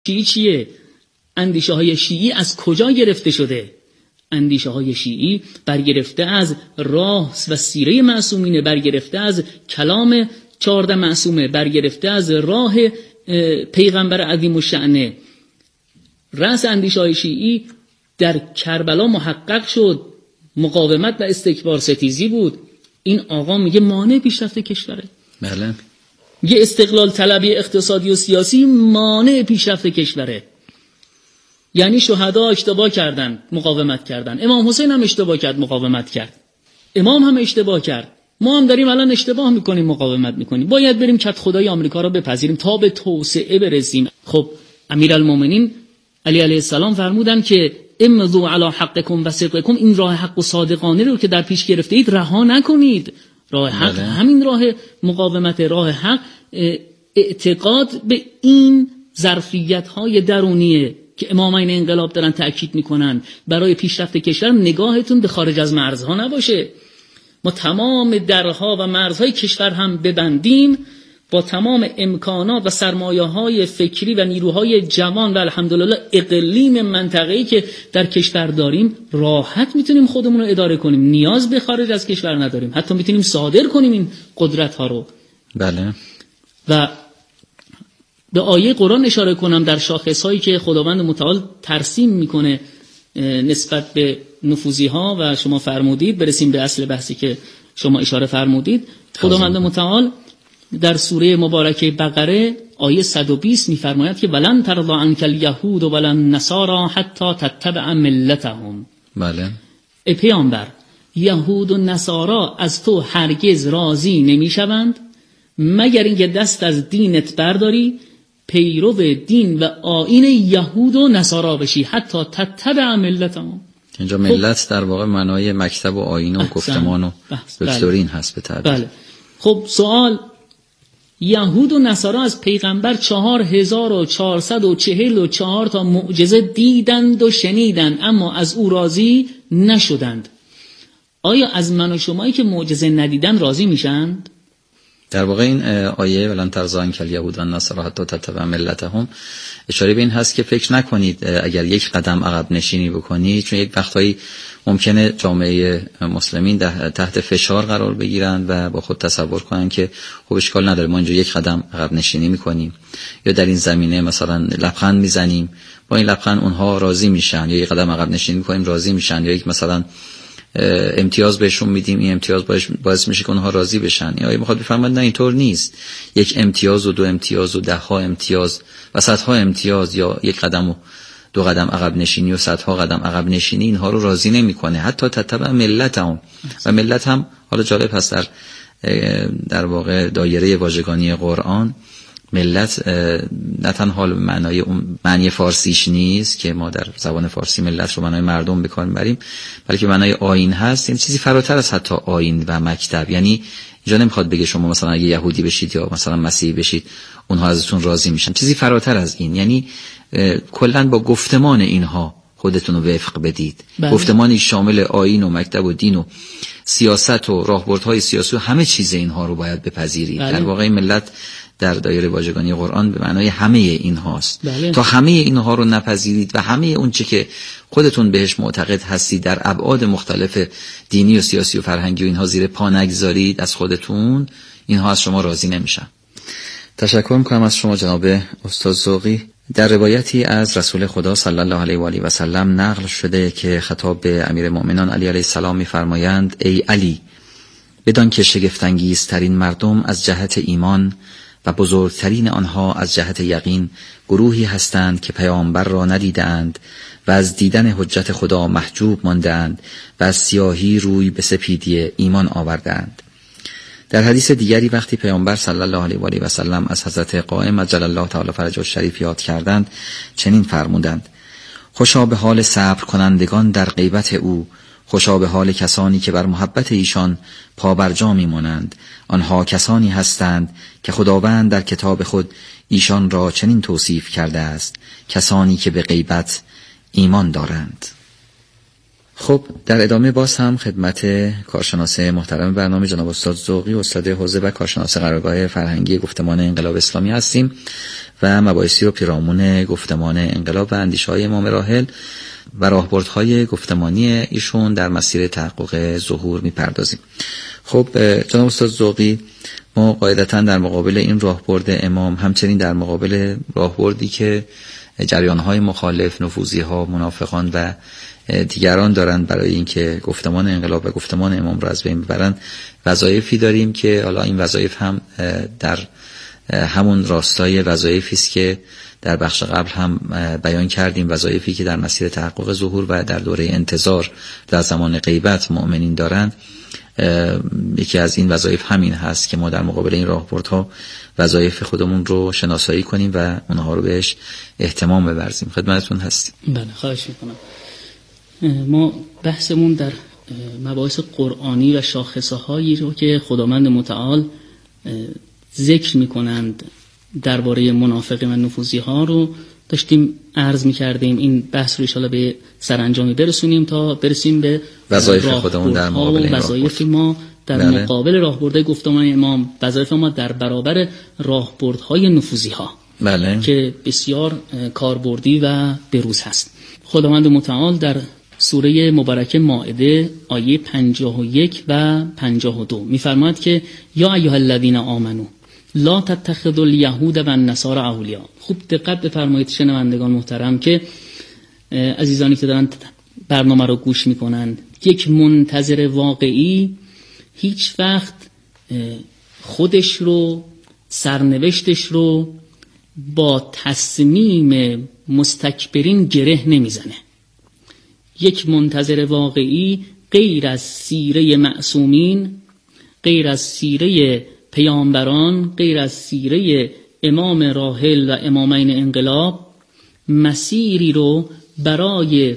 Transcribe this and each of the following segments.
شیعی چیه؟ اندیشه های شیعی از کجا گرفته شده؟ اندیشه های شیعی برگرفته از راه و سیره معصومینه، برگرفته از کلام 14 معصومه، برگرفته از راه پیغمبر عظیم الشأنه. رأس اندیشه های شیعی در کربلا محقق شد، مقاومت و استکبار ستیزی بود. این آقا میگه مانع پیشرفت کشوره. بله. یه استقلال طلبی اقتصادی و سیاسی مانع پیشرفت کشوره. یعنی شهدا اشتباه کردن، مقاومت کردن. امام حسین هم اشتباه کرد، مقاومت کرد. امام هم اشتباه کرد. ما هم داریم الان اشتباه میکنیم، مقاومت میکنیم. باید بریم کت خدای آمریکا رو بپذیریم تا به توسعه برسیم. خب امیرالمومنین علی علیه السلام فرمودن که امضوا علی حقکم و صدقکم، این راه حق و صادقانه رو که در پیش گرفته اید رها نکنید. راه حق همین راه مقاومت، راه حق اعتقاد به این ظرفیت‌های درونیه که امامین انقلاب دارن تأکید میکنن. برای پیشرفت کشور نگاهتون به خارج از مرزها نباشه. ما تمام درها و مرزهای کشور هم ببندیم، با تمام امکانات و سرمایه‌های فکری و نیروهای جوان و الحمدلله اقلیم منطقه‌ای که در کشور داریم، راحت میتونیم خودمون رو اداره کنیم. نیاز به خارج از کشور نداریم. حتی میتونیم صادر کنیم این قدرت‌ها رو. بله. و به آیه قرآن اشاره کنم در شاخص‌هایی که خداوند متعال ترسیم میکنه نسبت به نفوذی‌ها و شما فرمودید، برسیم به اصل بحثی که شما اشاره فرمودید. خداوند متعال در سوره مبارکه بقره آیه 120 میفرماید که ولن ترضى عنک الیهود ولن النصارى حتی تتبع ملتهم. بله. ای پیامبر، یهود و نصارا از تو هرگز راضی نمیشوند مگر اینکه دست از دینت برداری، پیرو دین و آیین یهود و نصارا بشی، حتی تتبع ملتهم. اینجا ملت در واقع معنای مکتب و آیین و گفتمان و دکترین هست به تعبیر. بله. خب سوال، یهود و نصارا از پیغمبر 4444 تا معجزه دیدند و شنیدند، اما از او راضی نشدند. آیا از من و شمایی که معجزه ندیدن راضی میشند؟ در واقع این آیه ولن ترضی عنک الیهود و النصارى حتی تتبع ملتهم اشاره به این هست که فکر نکنید اگر یک قدم عقب نشینی بکنید، چون یک وقتایی ممکنه جامعه مسلمین تحت فشار قرار بگیرند و با خود تصور کنن که خب اشکال نداره ما اینجا یک قدم عقب نشینی میکنیم یا در این زمینه مثلا لبخند میزنیم، با این لبخند اونها راضی میشن، یا یک قدم عقب نشینی میکنیم راضی میشن، یا یک مثلا امتیاز بهشون میدیم، این امتیاز باعث میشه که اونها راضی بشن. یا میخواد بفرماید نه اینطور نیست. یک امتیاز و 2 امتیاز و 10 ها امتیاز و 100 ها امتیاز یا یک قدم و 2 قدم عقب نشینی و 100 ها قدم عقب نشینی اینها رو راضی نمیکنه. حتی تتبع ملتهم. و ملت هم حالا جالب هست در واقع دایره واژگانی قرآن ملت نه تنها معنی فارسیش نیست که ما در زبان فارسی ملت رو معنای مردم به کار میبریم، بلکه معنای آیین هست. این چیزی فراتر از حتی آیین و مکتب. یعنی اینجا نمیخواد بگه شما مثلا اگه یهودی بشید یا مثلا مسیحی بشید اونها ازتون راضی میشن. چیزی فراتر از این. یعنی کلا با گفتمان اینها خودتون رو وفق بدید. گفتمانی شامل آیین و مکتب و دین و سیاست و راهبردهای سیاسی و همه چیز اینها رو باید بپذیرید. در واقع ملت در دایره واژگانی قرآن به معنای همه این هاست. تا همه اینها رو نپذیرید و همه اون چه که خودتون بهش معتقد هستید در ابعاد مختلف دینی و سیاسی و فرهنگی و اینها زیر پا نگذارید از خودتون، اینها از شما راضی نمیشن. تشکر میکنم از شما جناب استاد ذوقی. در روایتی از رسول خدا صلی الله علیه و آله و سلم نقل شده که خطاب به امیرالمؤمنین علی علیه السلام میفرمایند: ای علی، بدان که شگفت‌انگیزترین مردم از جهت ایمان و بزرگترین آنها از جهت یقین گروهی هستند که پیامبر را ندیدند و از دیدن حجت خدا محجوب ماندند و از سیاهی روی به سپیدی ایمان آوردند. در حدیث دیگری وقتی پیامبر صلی الله علیه و آله و سلم از حضرت قائم عجل الله تعالی فرجه الشریف یاد کردند چنین فرمودند: خوشا به حال صبر کنندگان در غیبت او، خوشا به حال کسانی که بر محبت ایشان پابرجا میمانند. آنها کسانی هستند که خداوند در کتاب خود ایشان را چنین توصیف کرده است: کسانی که به غیبت ایمان دارند. خب در ادامه باز هم خدمت کارشناس محترم برنامه جناب استاد ذوقی، استاد حوزه و کارشناس قرارگاه فرهنگی گفتمان انقلاب اسلامی هستیم و مباحثی رو پیرامون گفتمان انقلاب و اندیشه‌های امام راحل و راهبردهای گفتمانی ایشون در مسیر تحقق ظهور میپردازیم. خب جناب استاد ذوقی، ما قاعدتاً در مقابل این راهبرد امام، همچنین در مقابل راهبردی که جریان‌های مخالف، نفوذی‌ها، منافقان و دیگران دارند برای اینکه گفتمان انقلاب و گفتمان امام را از بین ببرن، وظایفی داریم که حالا این وظایف هم در همون راستای وظایفی است که در بخش قبل هم بیان کردیم، وظایفی که در مسیر تحقق ظهور و در دوره انتظار در زمان غیبت مؤمنین دارند. یکی از این وظایف همین هست که ما در مقابل این راهبردها وظایف خودمون رو شناسایی کنیم و اونها رو بهش اهتمام بورزیم. خدمتتون هستیم. بله، خواهش میکنم. ما بحثمون در مباحث قرآنی و شاخصه هایی رو که خداوند متعال ذکر میکنند درباره منافقین و نفوذی ها رو داشتیم عرض میکردیم. این بحث رو ان شاءالله به سرانجامی برسونیم تا برسیم به وظایف خودمون در مقابل این وظایف ما در مقابل راهبردهای گفتمان امام، وظایف ما در برابر راهبردهای نفوذی ها که بسیار کاربردی و بروز هست. خداوند متعال در سوره مبارکه مائده آیه 51 و 52 میفرماید که یا ایها الذین آمنو لا تتخذوا الیهود و النصارى اولیاء. خوب دقت بفرمایید شنوندگان محترم که عزیزانی که دارن برنامه رو گوش میکنن، یک منتظر واقعی هیچ وقت خودش رو، سرنوشتش رو با تصمیم مستکبرین گره نمیزنه. یک منتظر واقعی غیر از سیره معصومین، غیر از سیره پیامبران، غیر از سیره امام راحل و امامین انقلاب، مسیری رو برای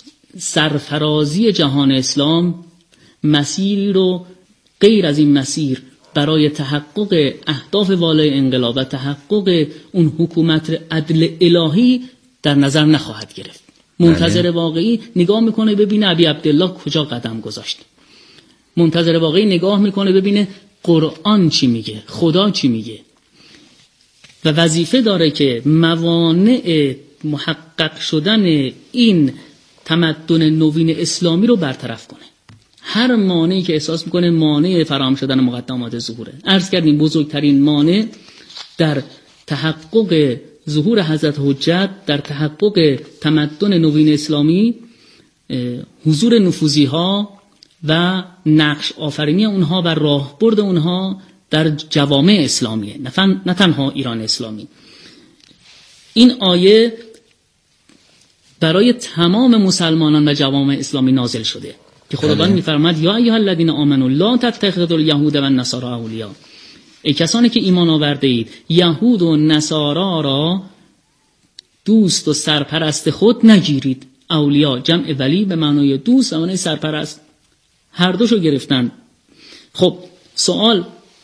سرفرازی جهان اسلام، مسیری رو غیر از این مسیر برای تحقق اهداف والای انقلاب و تحقق اون حکومت عدل الهی در نظر نخواهد گرفت. منتظر واقعی نگاه میکنه ببینه ابی عبدالله کجا قدم گذاشت. منتظر واقعی نگاه میکنه ببینه قرآن چی میگه، خدا چی میگه، و وظیفه داره که موانع محقق شدن این تمدن نوین اسلامی رو برطرف کنه. هر مانعی که احساس میکنه مانع فراهم شدن مقدمات ظهوره. عرض کردیم بزرگترین مانع در تحقق ظهور حضرت حجت، در تحقق تمدن نوین اسلامی، حضور نفوذی ها و نقش آفرینی اونها و راهبرد اونها در جوامع اسلامیه، نه تنها ایران اسلامی. این آیه برای تمام مسلمانان و جوامع اسلامی نازل شده که خداوند میفرماد یا ایها الذین آمنوا لا تتخذوا الیهود و النصارى اولیاء. ای کسانی که ایمان آورده اید، یهود و نصارا را دوست و سرپرست خود نگیرید. اولیاء جمع ولی به معنای دوست و معنای سرپرست، هر دوشو گرفتن. خب سوال،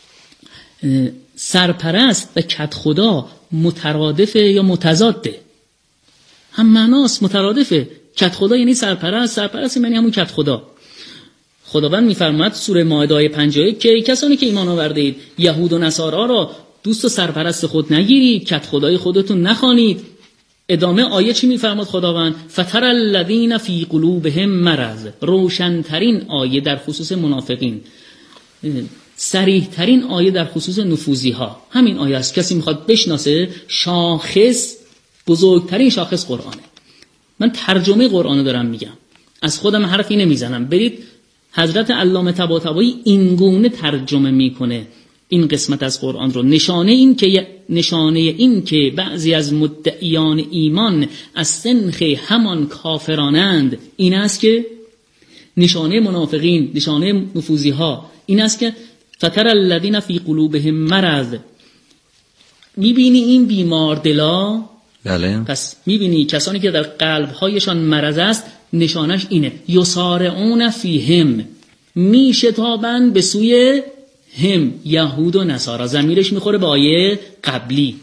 سرپرست و کت خدا مترادفه یا متضاده؟ هم معناست، مترادفه. کت خدا یعنی سرپرست، سرپرست یعنی همون کت خدا. خداوند میفرماد سوره مائده آیه 51 که کسانی که ایمان آورده اید، یهود و نصارا را دوست و سرپرست خود نگیرید، کت خدای خودتون نخوانید. ادامه آیه چی میفرماد خداوند؟ فتر الذین فی قلوبهم مرض. روشنترین آیه در خصوص منافقین، صریح ترین آیه در خصوص نفوذی ها همین آیه است. کسی میخواد بشناسه شاخص، بزرگترین شاخص قرآنه. من ترجمه قرآن دارم میگم، از خودم حرفی نمیزنم. برید حضرت علامه طباطبایی این گونه ترجمه میکنه این قسمت از قرآن رو. نشانه این که بعضی از مدعیان ایمان از سنخ همان کافرانند این است که نشانه منافقین، نشانه نفوذی ها این است که فتر الذین فی قلوبهم مرض. میبینی این بیمار دلا؟ بله. پس میبینی کسانی که در قلبهایشان مرض است، نشانش اینه. یسارعون فیهم، میشتابند به سوی هم، یهود و نصارا. ضمیرش میخوره به آیه قبلی.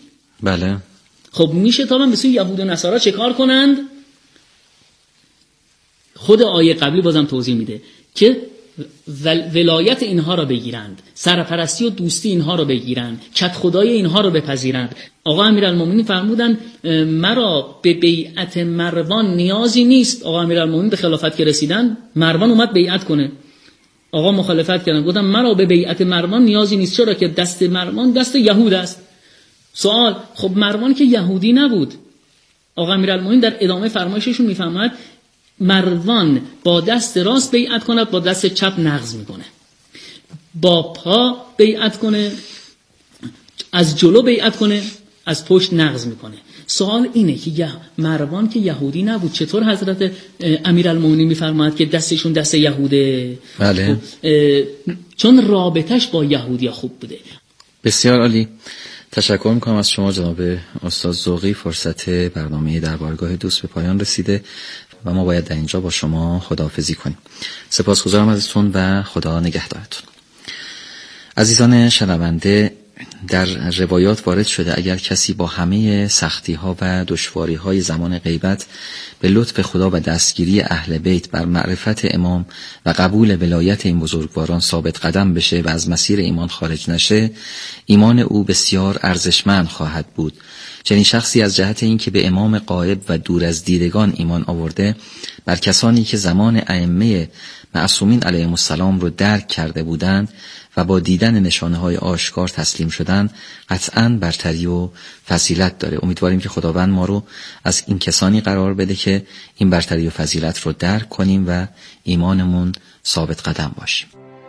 خود آیه قبلی بازم توضیح میده که ولایت اینها را بگیرند، سرپرستی و دوستی اینها را بگیرند، کت خدای اینها را بپذیرند. آقا امیرالمومنین فرمودن مرا به بیعت مروان نیازی نیست. آقا امیرالمومنین به خلافت که رسیدن مروان اومد بیعت کنه، آقا مخالفت کردن، گفتن مرا به بیعت مروان نیازی نیست. چرا؟ که دست مروان دست یهود است. سوال: خب مروان که یهودی نبود. آقا امیرالمومنین در ادامه فرمایششون میفهمد مروان با دست راست بیعت کند، با دست چپ نقض میکنه، با پا بیعت کنه، از جلو بیعت کنه، از پشت نقض میکنه. سوال اینه که مروان که یهودی نبود، چطور حضرت امیرالمومنین میفرماید که دستشون دست یهوده؟ بله. چون رابطش با یهودیا خوب بوده. بسیار عالی. تشکر میکنم از شما جناب استاد ذوقی. فرصت برنامه در بارگاه دوست به پایان رسیده و ما باید در اینجا با شما خداحافظی کنیم. سپاسگزارم ازتون و خدا نگهدارتون. عزیزان شنونده، در روایات وارد شده اگر کسی با همه سختی ها و دشواری های زمان غیبت به لطف خدا و دستگیری اهل بیت بر معرفت امام و قبول ولایت این بزرگواران ثابت قدم بشه و از مسیر ایمان خارج نشه، ایمان او بسیار ارزشمند خواهد بود. چنین شخصی از جهت این که به امام غایب و دور از دیدگان ایمان آورده، بر کسانی که زمان ائمه معصومین علیهم السلام رو درک کرده بودند و با دیدن نشانه‌های آشکار تسلیم شدن، قطعاً برتری و فضیلت داره. امیدواریم که خداوند ما رو از این کسانی قرار بده که این برتری و فضیلت رو درک کنیم و ایمانمون ثابت قدم باشیم.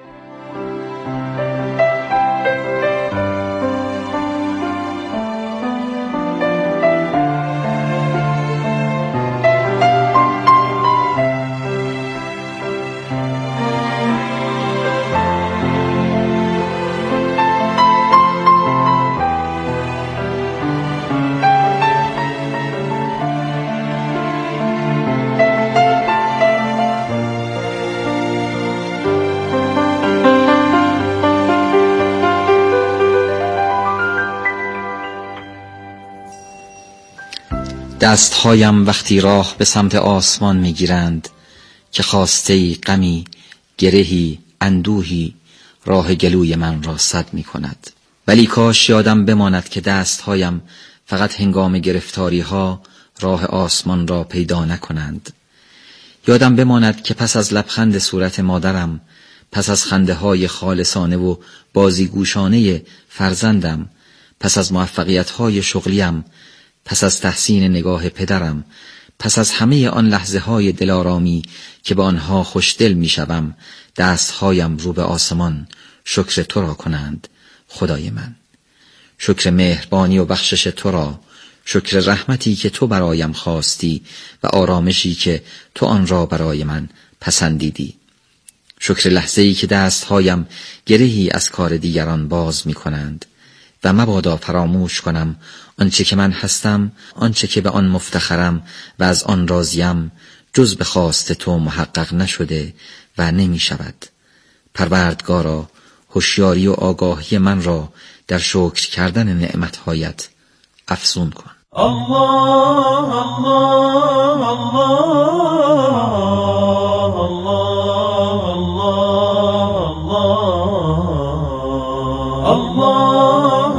دستهایم وقتی راه به سمت آسمان میگیرند که خواسته غمی، گرهی، اندوهی راه گلوی من را سد می کند. ولی کاش یادم بماند که دستهایم فقط هنگام گرفتاری ها راه آسمان را پیدا نکنند. یادم بماند که پس از لبخند صورت مادرم، پس از خنده های خالصانه و بازیگوشانه فرزندم، پس از موفقیت های شغلیم، پس از تحسین نگاه پدرم، پس از همه آن لحظه های دلارامی که به آنها خوشدل می شوم، دستهایم رو به آسمان شکر تو را کنند خدای من. شکر مهربانی و بخشش تو را، شکر رحمتی که تو برایم خواستی و آرامشی که تو آن را برای من پسندیدی. شکر لحظه‌ای که دستهایم گرهی از کار دیگران باز می کنند و مبادا فراموش کنم آنچه که من هستم، آنچه که به آن مفتخرم و از آن راضیم، جز به خواست تو محقق نشده و نمی شود. پروردگارا، هوشیاری و آگاهی من را در شکر کردن نعمتهایت افزون کن. الله الله الله الله الله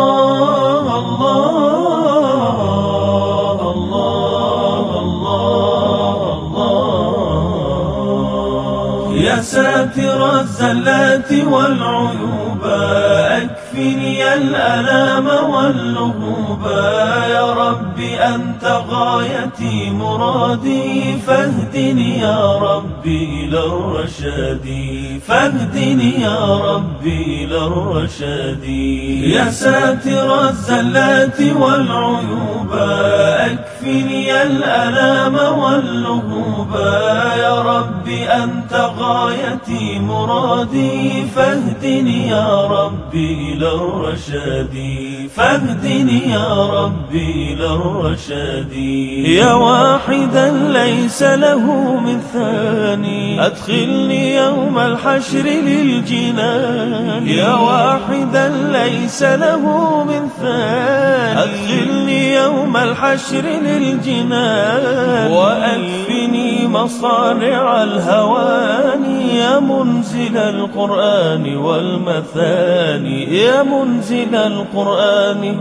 يا ساتر الزلات والعيوب اكفني الألام واللهوب يا رب أنت غايتي مرادي فاهدني يا ربي إلى الرشاد فاهدني يا ربي إلى الرشاد يا ساتر الزلات والعيوب اكفني الألام واللهوب يا رب أنت غايتي مرادي فاهدني يا ربي إلى الرشاد فاهدني يا ربي إلى الرشاد يا واحدا ليس له من ثاني أدخلني يوم الحشر للجنان يا واحدا ليس له من ثاني أدخلني يوم الحشر للجنان وأكفني مصانع الهواني يا منزل القرآن والمثاني يا منزل القرآن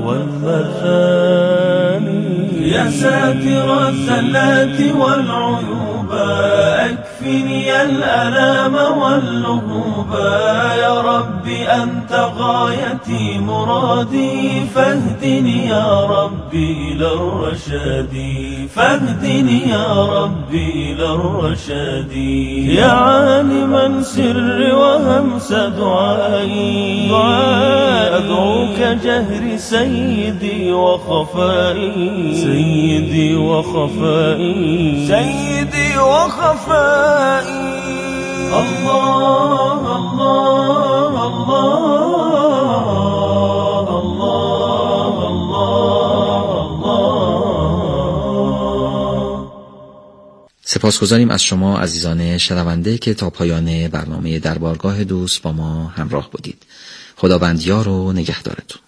والمثاني يا ساتر الزلات والعيوب أكفني الألام واللهوب يا رب أنت غايتي مرادي فاهدني يا ربي إلى الرشاد فاهدني يا ربي إلى الرشاد يا عالما سر وهمس دعائي أدعوك جهر سيدي وخفائي سيدي وخفائي سيدي وخفائي الله الله الله الله الله. سپاسگزاریم از شما عزیزان شنونده که تا پایان برنامه دربارگاه دوست با ما همراه بودید. خداوند یار و نگهدارتون.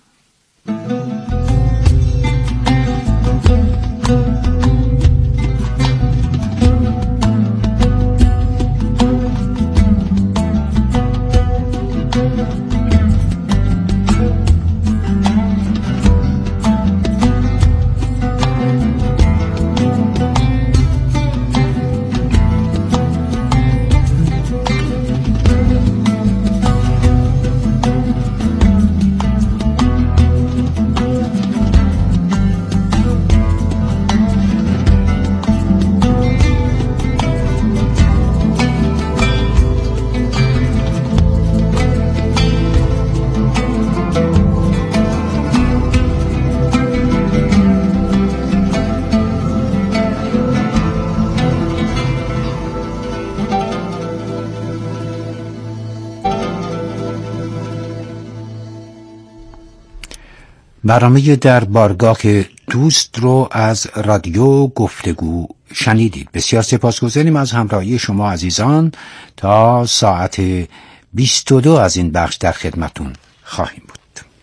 برنامه در بارگاه دوست رو از رادیو گفتگو شنیدید. بسیار سپاسگزاریم از همراهی شما عزیزان. تا ساعت 22 از این بخش در خدمتون خواهیم بود.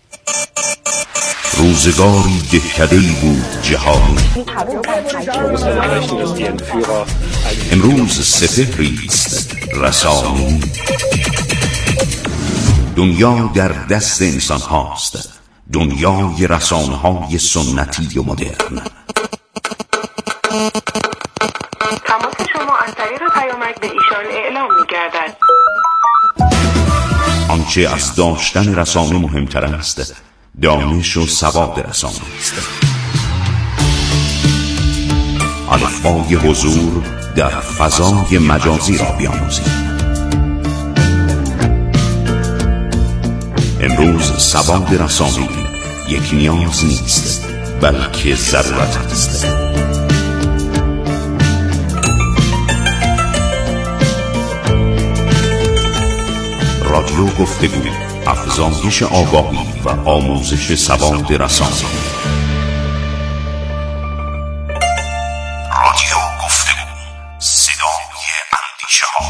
روزگاری دهکده‌ای بود جهان، امروز سپهری است رسانی. دنیا در دست انسان هاست، دنیای رسانه های سنتی و مدرن. تماس شما از طریق پیامک به ایشان اعلام می‌گردد. آنچه از داشتن رسانه مهمتر است، دانش و سواد رسانه است. الفبای حضور در فضای مجازی را بیاموزید. امروز سواد رسانه‌ای یک نیاز نیست، بلکه ضرورت است. رادیو گفتگو، افزایش آگاهی و آموزش سواد رسانه‌ای. رادیو گفتگو، صدای اندیشه ها.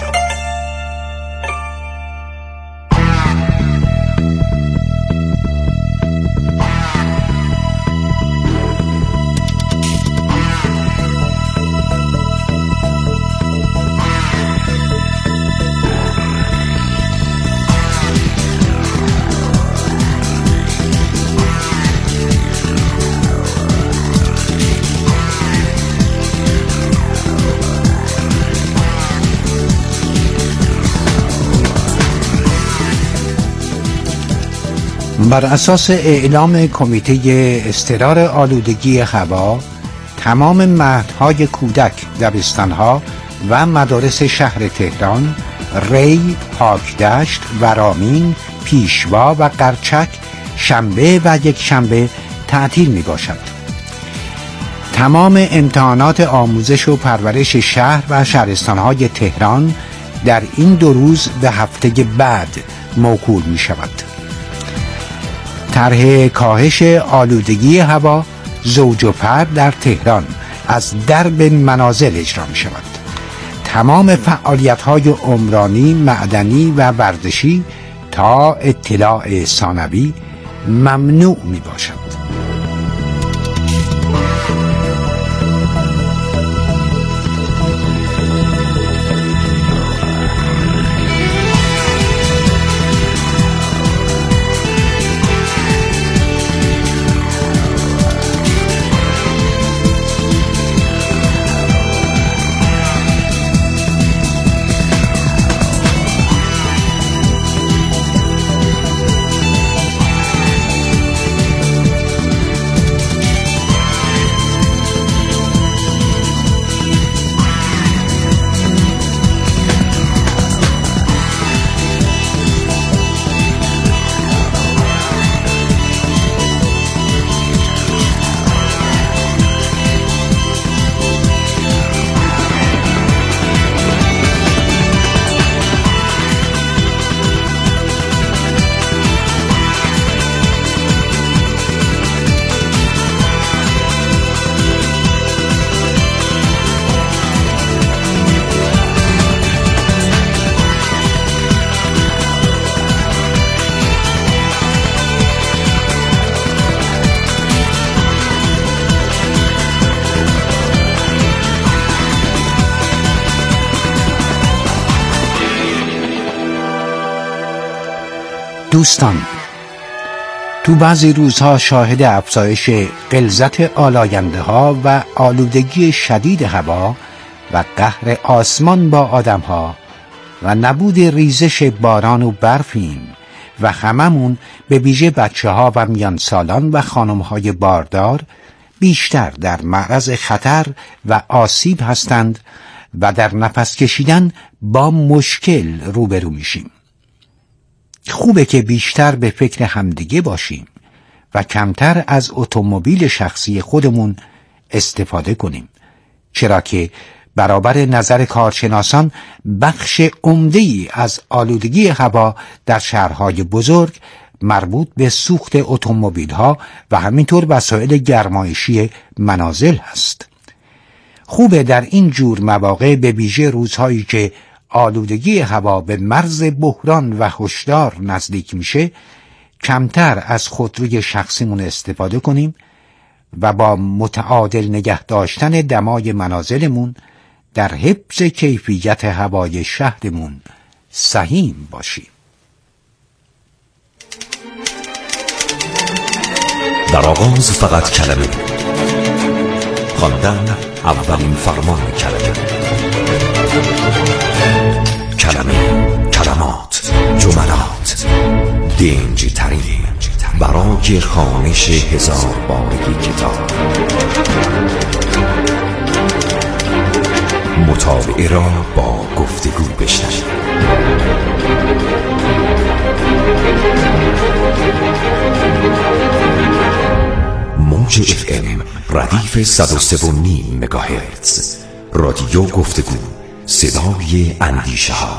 بر اساس اعلام کمیته اضطرار آلودگی هوا، تمام مهدهای کودک، دبستانها و مدارس شهر تهران، ری، پاکدشت، ورامین، پیشوا و قرچک شنبه و یک شنبه تعطیل می باشد. تمام امتحانات آموزش و پرورش شهر و شهرستانهای تهران در این 2 روز به هفته بعد موکول می شود. طرح کاهش آلودگی هوا زوج و فرد در تهران از درب منازل اجرا می شود. تمام فعالیت‌های عمرانی، معدنی و ورزشی تا اطلاع ثانوی ممنوع می باشد. دوستان، تو بعضی روزها شاهد افزایش غلظت آلاینده ها و آلودگی شدید هوا و قهر آسمان با آدم ها و نبود ریزش باران و برفیم و هممون به ویژه بچه ها و میان سالان و خانم های باردار بیشتر در معرض خطر و آسیب هستند و در نفس کشیدن با مشکل روبرو میشیم. خوبه که بیشتر به فکر همدیگه باشیم و کمتر از اتومبیل شخصی خودمون استفاده کنیم، چرا که برابر نظر کارشناسان بخش عمده‌ای از آلودگی هوا در شهرهای بزرگ مربوط به سوخت اتومبیل‌ها و همینطور وسایل گرمایشی منازل است. خوبه در این جور مواقع به ویژه روزهایی که آلودگی هوا به مرز بحران و هشدار نزدیک میشه کمتر از خودروی شخصیمون استفاده کنیم و با متعادل نگه داشتن دمای منازلمون در حفظ کیفیت هوای شهرمون سهیم باشیم. در آغاز فقط کلمه، خواندن اولین فرمان کلمه، کلمات، جملات، دنج ترین برای خوانش 1000 بارگی کتاب. مطالعه را با گفتگو بشنوید. موج FM ردیف 103.5 مگاهرتز، رادیو گفتگو، صدای اندیشه ها.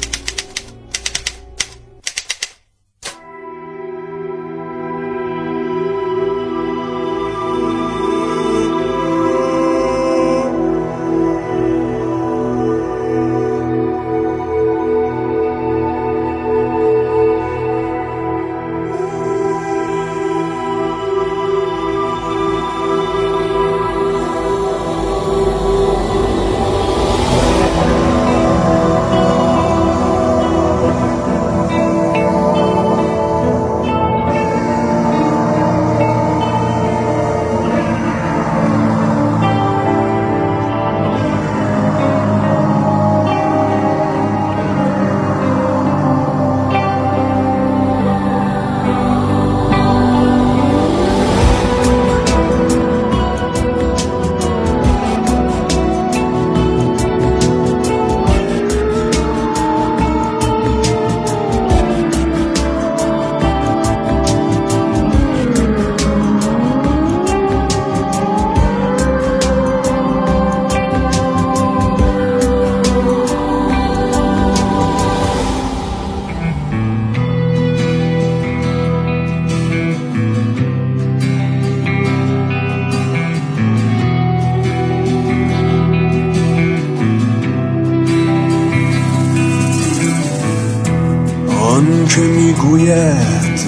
که میگوید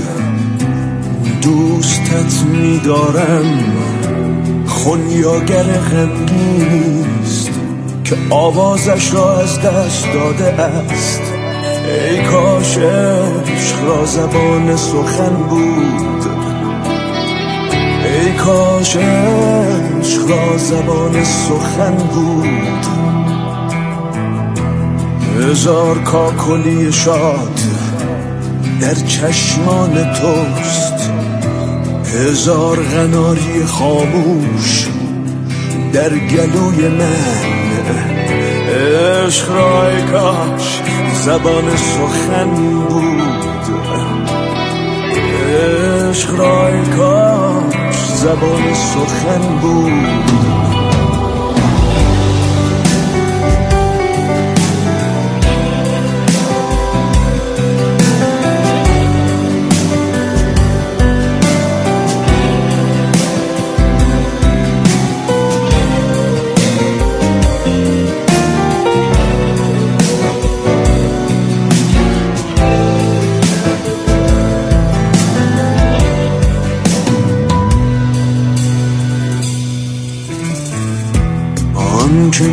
دوستت میدارم، خونیاگر غمگینیست که آوازش را از دست داده است. ای کاش عشق را زبان سخن بود، ای کاش عشق را زبان سخن بود. 1000 کاکلی شاد در چشمان توست، 1000 قناری خاموش در گلوی من. عشق را ای کاش زبان سخن بود، عشق را ای کاش زبان سخن بود. که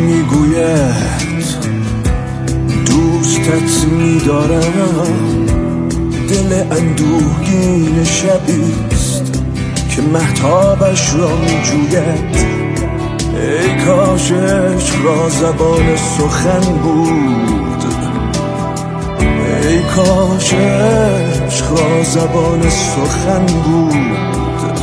میگوید دوستت میدارم، دل دل اندوهگین شبیست که مهتابش را می جوید. ای کاش عشق را زبان سخن بود، ای کاش عشق را زبان سخن بود.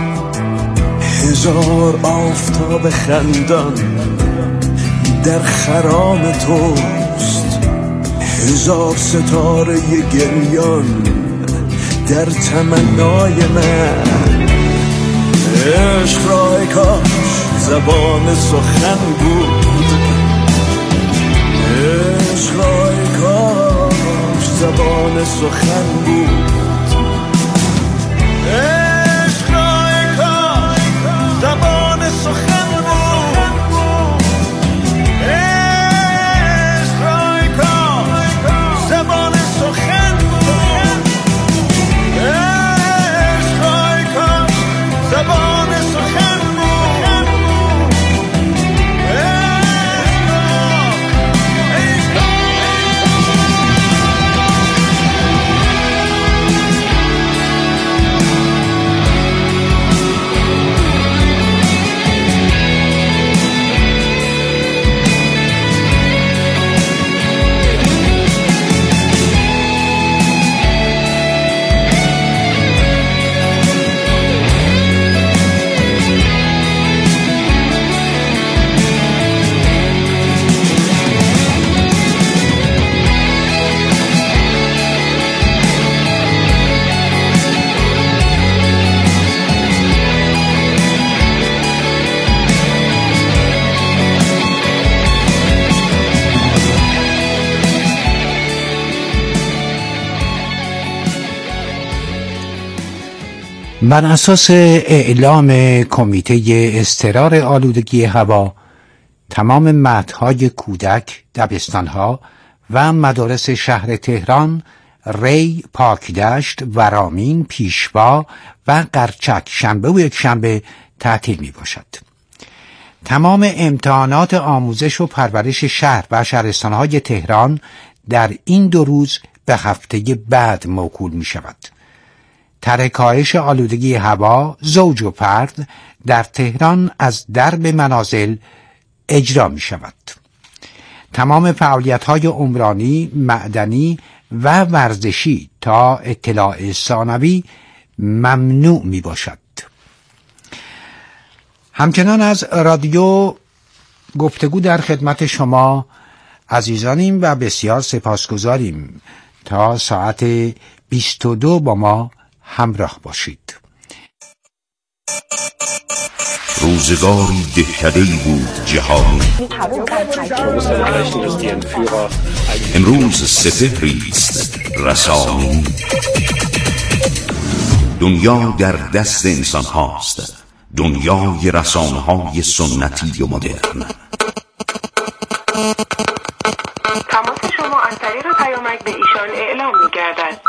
هزار آفتاب خندان در خرام توست، هزار ستاره گریان در تمنای من. عشق را ای کاش زبان سخن بود، عشق را ای کاش زبان سخن بود. عشق را ای کاش زبان سخن بود، عشق را ای کاش زبان سخن بود، عشق را ای کاش زبان سخن بود. بر اساس اعلام کمیته اضطرار آلودگی هوا، تمام مدرسه‌های کودک، دبستان‌ها و مدارس شهر تهران، ری، پاکدشت، ورامین، پیشوا و قرچک شنبه و یکشنبه تعطیل می باشد. تمام امتحانات آموزش و پرورش شهر و شهرستان‌های تهران در این 2 روز به هفته بعد موکول می شود. طرح کاهش آلودگی هوا زوج و فرد در تهران از درب منازل اجرا می شود. تمام فعالیت‌های عمرانی، معدنی و ورزشی تا اطلاع ثانوی ممنوع می باشد. همچنان از رادیو گفتگو در خدمت شما عزیزانیم و بسیار سپاسگزاریم. تا ساعت 22 با ما همراه باشید. روزگاری دهکده‌ای بود جهانی، امروز سپهری است رسانی. دنیا در دست انسان هاست، دنیای رسانه های سنتی و مدرن. تماس شما از طریق پیامک به ایشان اعلام می‌گردد.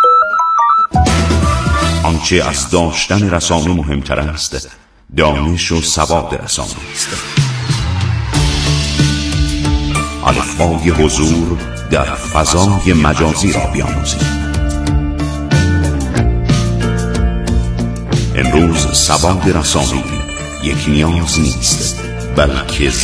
آنچه از داشتن رسانه مهمتر است، دانش و سواد رسانه است. الفبای حضور در فضای مجازی را بیاموزید. امروز سواد رسانه‌ای یک نیاز نیست، بلکه